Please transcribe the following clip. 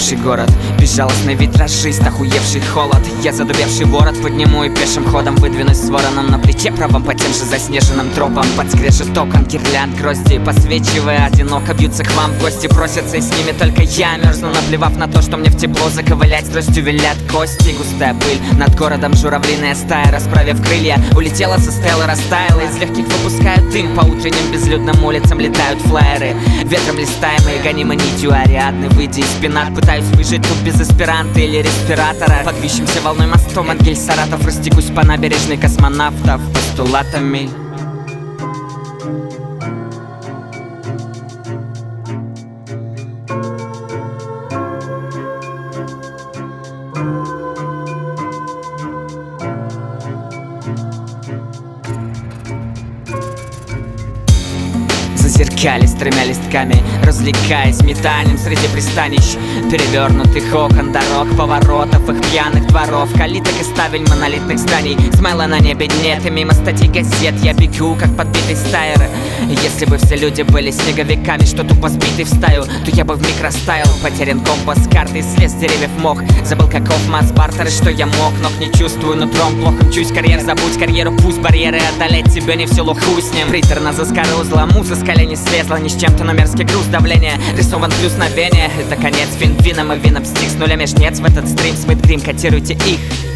охрипший город, безжалостный витражист, охуевший холод. Я задубевший ворот подниму и пешим ходом выдвинусь с вороном на плече правом по тем же заснеженным тропам. Под скрежет окон гирлянд грозди, посвечивая одиноко, бьются к вам в гости, просятся и с ними только я. Мерзну, наплевав на то, что мне в тепло заковылять, тростью вилят кости. Густая пыль над городом, журавлиная стая, расправив крылья, улетела со стелы, растаяла. Из легких выпускают дым, по утренним безлюдным улицам летают флайеры, ветром листаемые, гонимы нитью Ариадны. Выйдя из пенат, пытаюсь выжить тут без эсперанто или респиратора. Под вьющимся волной мостом от Гель-Саратов растекусь по набережной космонавтов постулатами. Зеркались тремя листками, развлекаясь метанием среди пристанищ, перевернутых окон, дорог, поворотов, их пьяных дворов, калиток и ставень монолитных зданий. Смайла на небе нет, и мимо статей газет я бегу, как подбитый стайер. Если бы все люди были снеговиками, что тупо сбитый в стаю, то я бы вмиг растаял. Потерян компас, карты, слез с деревьев мох. Забыл, каков масс бартер и что я мог. Ног не чувствую, нутром плохо мчусь. Карьер забудь, карьеру пусть, барьеры одолеть тебе не в силу, хуй с ним. Приторно заскорузла, муза с колени слезла, ни с чем-то, но мерзкий груз давления. Рисован плюс на вене, это конец. Вином и вином стих с нулями жнец в этот стрим. Смыт грим, котируйте их.